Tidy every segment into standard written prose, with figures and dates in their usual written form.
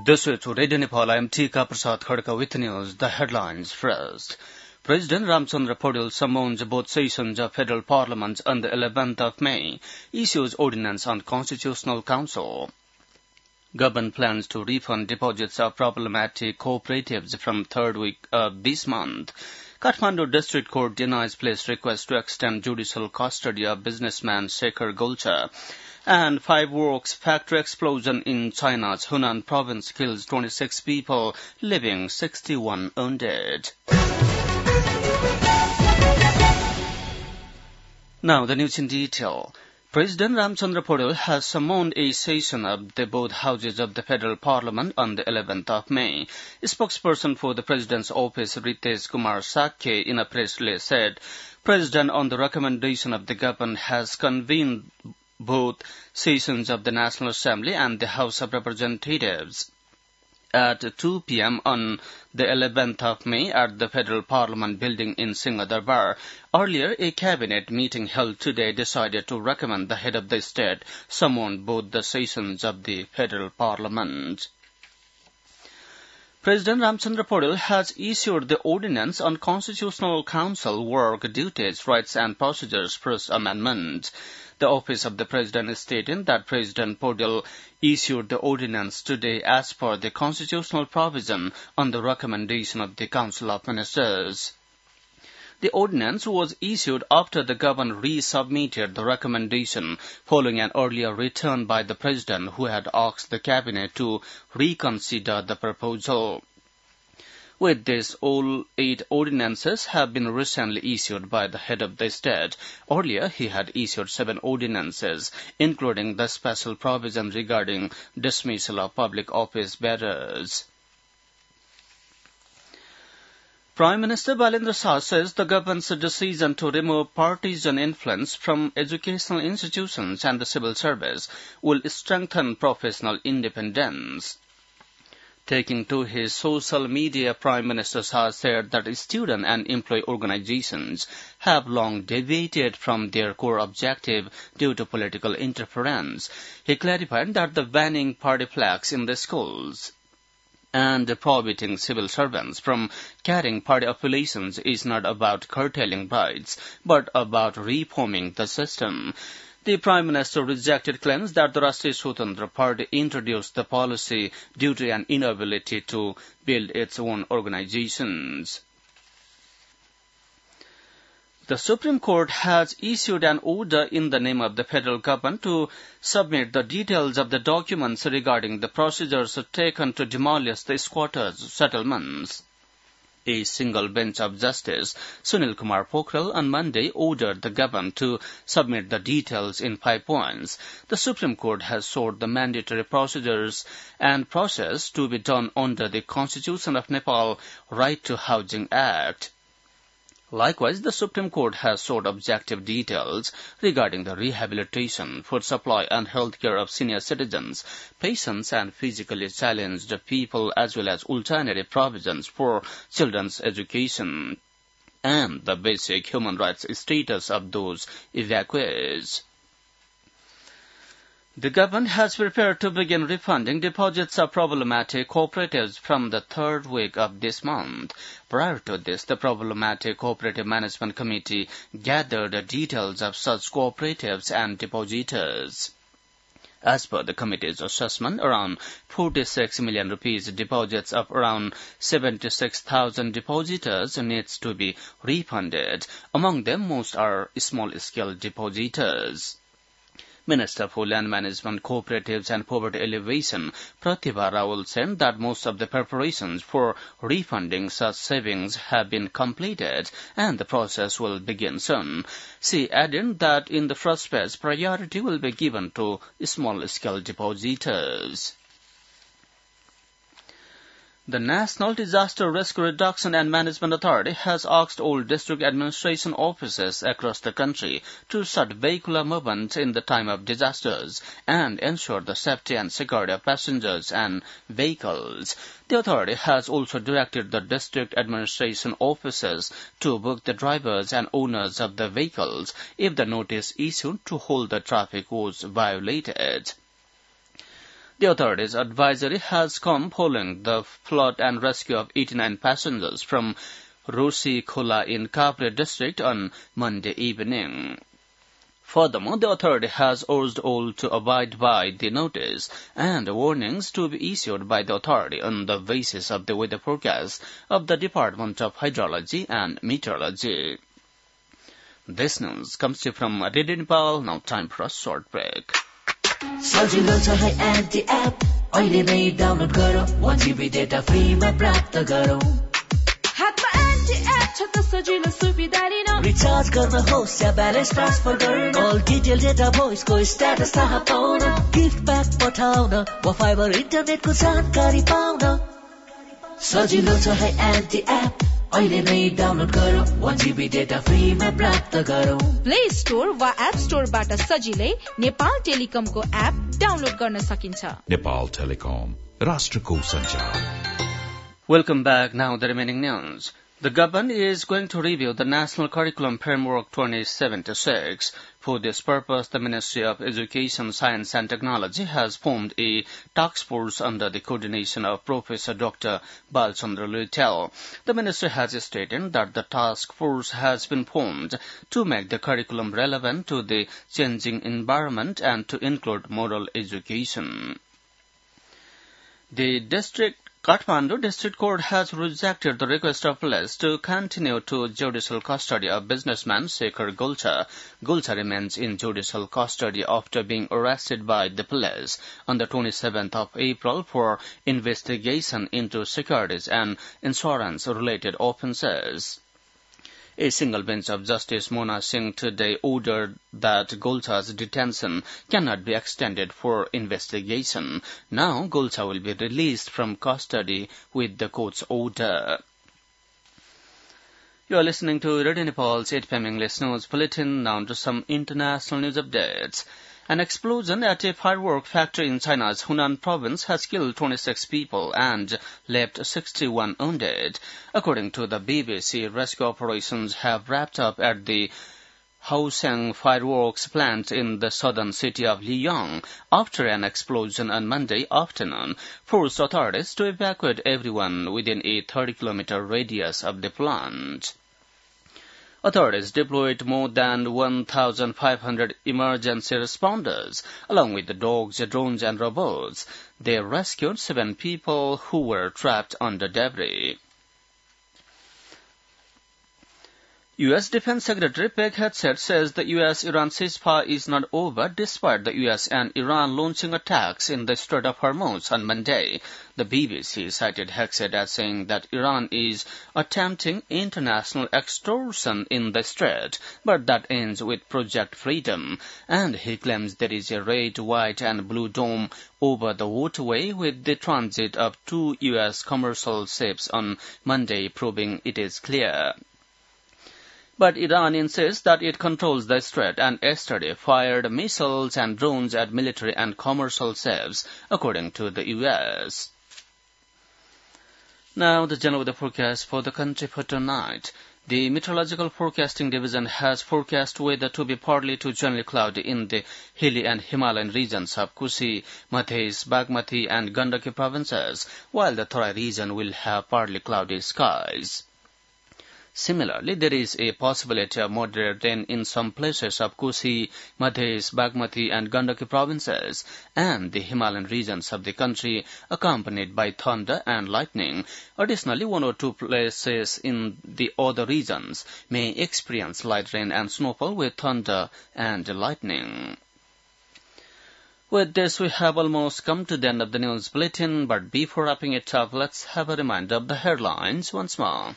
This is Radio Nepal. I am Tika Prasad Khadka with news. The headlines first. President Ramchandra Paudel summons both sessions of Federal Parliament on the 11th of May, issues ordinance on Constitutional Council. Government plans to refund deposits of problematic cooperatives from third week of this month. Kathmandu District Court denies police request to extend judicial custody of businessman Shekhar Gulcha. And fireworks factory explosion in China's Hunan province kills 26 people, leaving 61 wounded. Now the news in detail. President Ramchandra Paudel has summoned a session of the both houses of the Federal Parliament on the 11th of May. A spokesperson for the President's office, Ritesh Kumar Sakhe, in a press release said, President, on the recommendation of the government, has convened both sessions of the National Assembly and the House of Representatives at 2 p.m. on the 11th of May at the Federal Parliament building in Singhadarbar. Earlier, a cabinet meeting held today decided to recommend the head of the state summon both the sessions of the Federal Parliament. President Ramchandra Paudel has issued the Ordinance on Constitutional Council Work Duties, Rights and Procedures First Amendment. The Office of the President stated that President Paudel issued the ordinance today as per the constitutional provision on the recommendation of the Council of Ministers. The ordinance was issued after the government resubmitted the recommendation following an earlier return by the President, who had asked the Cabinet to reconsider the proposal. With this, all 8 ordinances have been recently issued by the head of the state. Earlier, he had issued 7 ordinances, including the special provision regarding dismissal of public office bearers. Prime Minister Balendra Shah says the government's decision to remove partisan influence from educational institutions and the civil service will strengthen professional independence. Taking to his social media, Prime Minister Shah said that student and employee organizations have long deviated from their core objective due to political interference. He clarified that the banning party flags in the schools and prohibiting civil servants from carrying party affiliations is not about curtailing rights, but about reforming the system. The Prime Minister rejected claims that the Rashtriya Swatantra Party introduced the policy due to an inability to build its own organizations. The Supreme Court has issued an order in the name of the federal government to submit the details of the documents regarding the procedures taken to demolish the squatters' settlements. A single bench of Justice Sunil Kumar Pokhrel on Monday ordered the government to submit the details in 5 points. The Supreme Court has sought the mandatory procedures and process to be done under the Constitution of Nepal Right to Housing Act. Likewise, the Supreme Court has sought objective details regarding the rehabilitation, food supply and health care of senior citizens, patients and physically challenged people, as well as alternative provisions for children's education and the basic human rights status of those evacuees. The government has prepared to begin refunding deposits of problematic cooperatives from the third week of this month. Prior to this, the Problematic Cooperative Management Committee gathered details of such cooperatives and depositors. As per the committee's assessment, around 46 million rupees deposits of around 76,000 depositors needs to be refunded. Among them, most are small-scale depositors. Minister for Land Management, Cooperatives and Poverty Alleviation, Pratibha Rawal, said that most of the preparations for refunding such savings have been completed and the process will begin soon. She added that in the first phase, priority will be given to small-scale depositors. The National Disaster Risk Reduction and Management Authority has asked all district administration offices across the country to shut vehicular movement in the time of disasters and ensure the safety and security of passengers and vehicles. The authority has also directed the district administration offices to book the drivers and owners of the vehicles if the notice issued to hold the traffic was violated. The authorities' advisory has come following the flood and rescue of 89 passengers from Rosi Khola in Kapre district on Monday evening. Furthermore, the authority has urged all to abide by the notice and warnings to be issued by the authority on the basis of the weather forecast of the Department of Hydrology and Meteorology. This news comes to you from Radio Nepal. Now time for a short break. सजिलो छ है anti app अहिले नै download गरौ 1GB data फ्रीमा प्राप्त गरौ हातमा anti app छ त सजिलो सुविधा लिन रिचार्ज गर्न होस् या ब्यालेन्स ट्रान्सफर गर्न अल डिटेल डेटा भोइसको स्ट्याटस थाहा पाउन गिफ्ट प्याक पठाउन वा फाइबर इन्टरनेटको जानकारी पाउन सजिलो छ है एन्टी एप अहिले नै डाउनलोड गरौ 1GB डेटा फ्रीमा प्राप्त गरौ प्ले स्टोर वा एप स्टोरबाट सजिलै नेपाल टेलिकमको एप डाउनलोड गर्न सकिन्छ नेपाल टेलिकम राष्ट्रको सञ्चार Welcome back. Now the remaining news. The government is going to review the National Curriculum Framework 2076. For this purpose, the Ministry of Education, Science and Technology has formed a task force under the coordination of Professor Dr. Balchandra Luitel. The ministry has stated that the task force has been formed to make the curriculum relevant to the changing environment and to include moral education. The Kathmandu District Court has rejected the request of police to continue to judicial custody of businessman Shekhar Gulcha. Gulcha remains in judicial custody after being arrested by the police on the 27th of April for investigation into securities and insurance-related offences. A single bench of Justice Mona Singh today ordered that Gulcha's detention cannot be extended for investigation. Now, Gulcha will be released from custody with the court's order. You are listening to Radio Nepal's 8 PM English News Bulletin. Now to some international news updates. An explosion at a firework factory in China's Hunan province has killed 26 people and left 61 wounded. According to the BBC, rescue operations have wrapped up at the Haosheng fireworks plant in the southern city of Liyang after an explosion on Monday afternoon forced authorities to evacuate everyone within a 30-kilometer radius of the plant. Authorities deployed more than 1,500 emergency responders, along with the dogs, drones, and robots. They rescued 7 people who were trapped under debris. U.S. Defense Secretary Peg Hegseth says the U.S.-Iran ceasefire is not over despite the U.S. and Iran launching attacks in the Strait of Hormuz on Monday. The BBC cited Hegseth as saying that Iran is attempting international extortion in the Strait, but that ends with Project Freedom. And he claims there is a red, white, and blue dome over the waterway with the transit of 2 U.S. commercial ships on Monday, proving it is clear. But Iran insists that it controls the strait and yesterday fired missiles and drones at military and commercial ships, according to the U.S. Now, the general weather forecast for the country for tonight. The Meteorological Forecasting Division has forecast weather to be partly to generally cloudy in the hilly and Himalayan regions of Kusi, Madhesh, Bagmati, and Gandaki provinces, while the Tarai region will have partly cloudy skies. Similarly, there is a possibility of moderate rain in some places of Kusi, Madhesh, Bagmati and Gandaki provinces and the Himalayan regions of the country, accompanied by thunder and lightning. Additionally, 1 or 2 places in the other regions may experience light rain and snowfall with thunder and lightning. With this, we have almost come to the end of the news bulletin, but before wrapping it up, let's have a reminder of the headlines once more.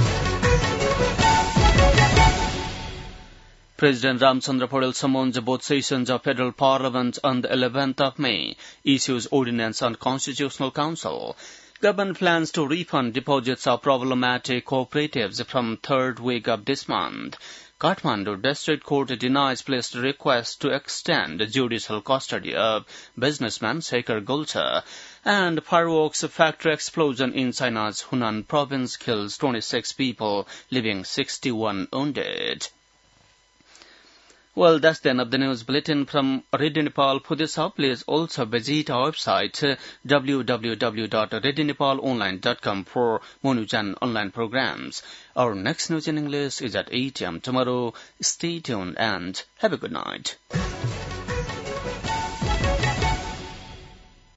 President Ramchandra Paul summons both sessions of Federal Parliament on the 11th of May, issues ordinance on Constitutional Council. Government plans to refund deposits of problematic cooperatives from third week of this month. Kathmandu District Court denies police request to extend judicial custody of businessman Shekhar Gulcha. And fireworks factory explosion in China's Hunan province kills 26 people, leaving 61 wounded. Well, that's the end of the news bulletin from Radio Nepal. For this hour, please also visit our website www.radionepalonline.com for more news and online programs. Our next news in English is at 8 a.m. tomorrow. Stay tuned and have a good night.